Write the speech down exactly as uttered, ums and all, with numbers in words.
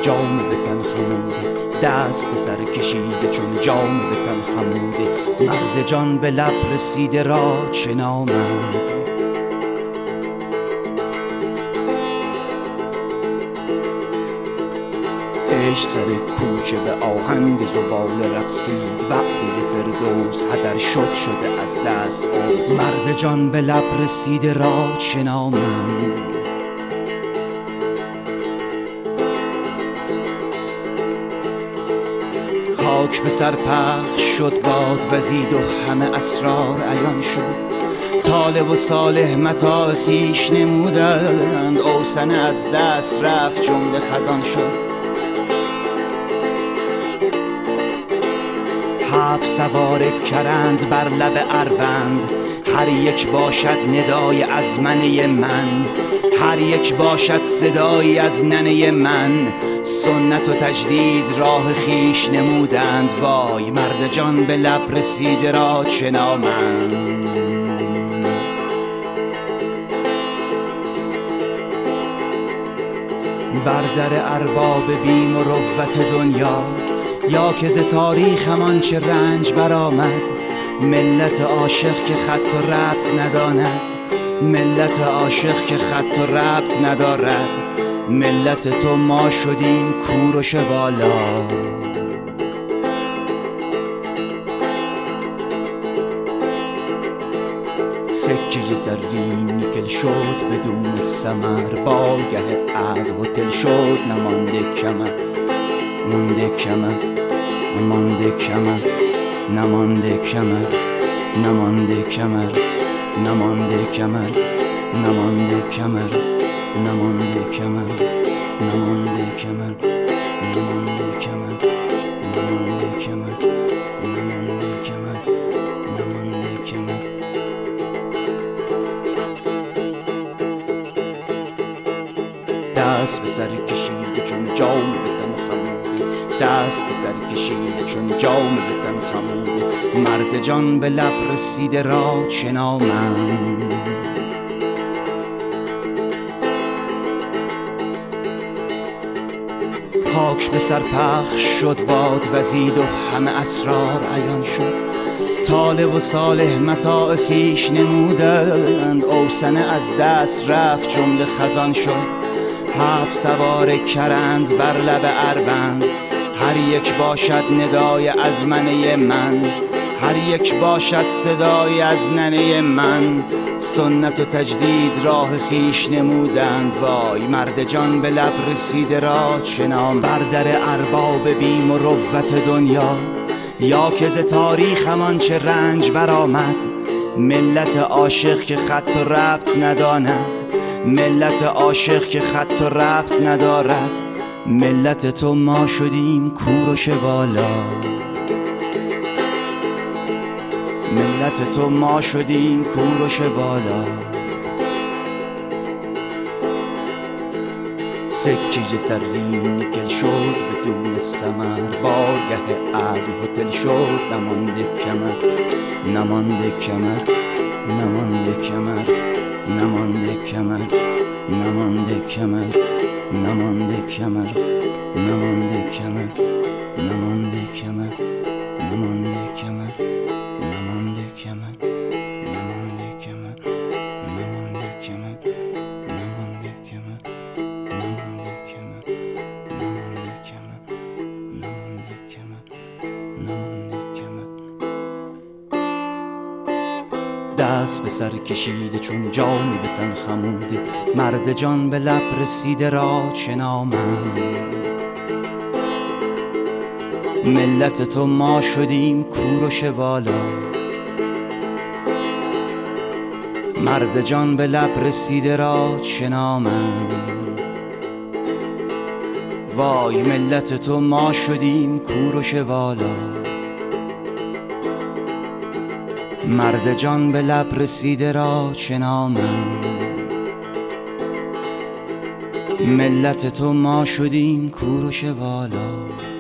جام به تن خموده، دست به سر کشیده چون جام به تن خموده. مرد جان به لب رسیده را چه نامند؟ عشق سر کوچه به آهنگ زباله رقصید، وقتی به فردوس هدر شد شده از دست او. مرد جان به لب رسیده را چه نامند؟ خاک به سر پخش شد باد وزید و همه اسرار عیان شد. طالب و صالح متاع خویش نمودند، اوسنه از دست رفت جمله خزان شد. هفت سوار کرند بر لب اروند، هر یک باشد ندای از منه من، هر یک باشد صدایی از ننه من. سنت و تجدید راه خویش نمودند، وای مرد جان به لب رسیده را چه نامند؟ بر در ارباب بی مروت دنیا، یا که ز تاریخ همان چه رنج برآمد. ملت عاشق که خط و ربط نداند، ملت عاشق که خط و ربط ندارد. ملت تو ما شدیم کور و شوالا. سکه زرین نیکل شد بدون ثمر، بارگه از هتل شد نمانده کمر. مانده کمر، نمانده کمر، نمانده کمر، نمانده کمر، نمانده کمر، نمانده کمر، نمانده کمر، نمانده کمر، نمانده کمر، نمانده کمر، نمانده کمر، نمانده کمر. دست به سر کشیده چون جام به تن خموده، دست به سر کشیده چون جام به تن خموده. مرد جان به لب رسیده را چه نامند؟ خاک به سر پخش شد باد وزید و همه اسرار عیان شد. طالب و صالح متاع خویش نمودند، اوسنه از دست رفت جمله خزان شد. هفت سوار کرند بر لب اروند، هر یک باشد ندای از منه من، هر یک باشد صدای از ننه من. سنت و تجدید راه خویش نمودند، وای مرد جان به لب رسیده را چه نام؟ بر در ارباب بی مروت دنیا، یا که ز تاریخ همان چه رنج برآمد. ملت عاشق که خط و ربط نداند، ملت عاشق که خط و ربط ندارد. ملت تو ما شدیم کور و شوالا، ملت تو ما شدیم کور و شوالا. سکه زرین نیکل شد بدون ثمر، بارگه عزم هتل شد نمانده کمر. نمانده کمر، نمانده کمر، نمانده کمر، نمانده کمر، نمانده کمر، نمانده کمر، نمانده کمر، نمانده کمر، نمانده کمر، نمانده کمر، نمانده کمر، نمانده کمر، نمانده کمر، نمانده کمر، نمانده کمر، نمانده کمر. دست به سر کشیده چون جام به تن خموده، مرد جان به لب رسیده را چه نامند؟ ملت تو ما شدیم کور و شوالا. مرد جان به لب رسیده را چه نامند؟ وای ملت تو ما شدیم کور و شوالا. مرد جان به لب رسیده را چه نامند؟ ملت تو ما شدیم کور و شوالا.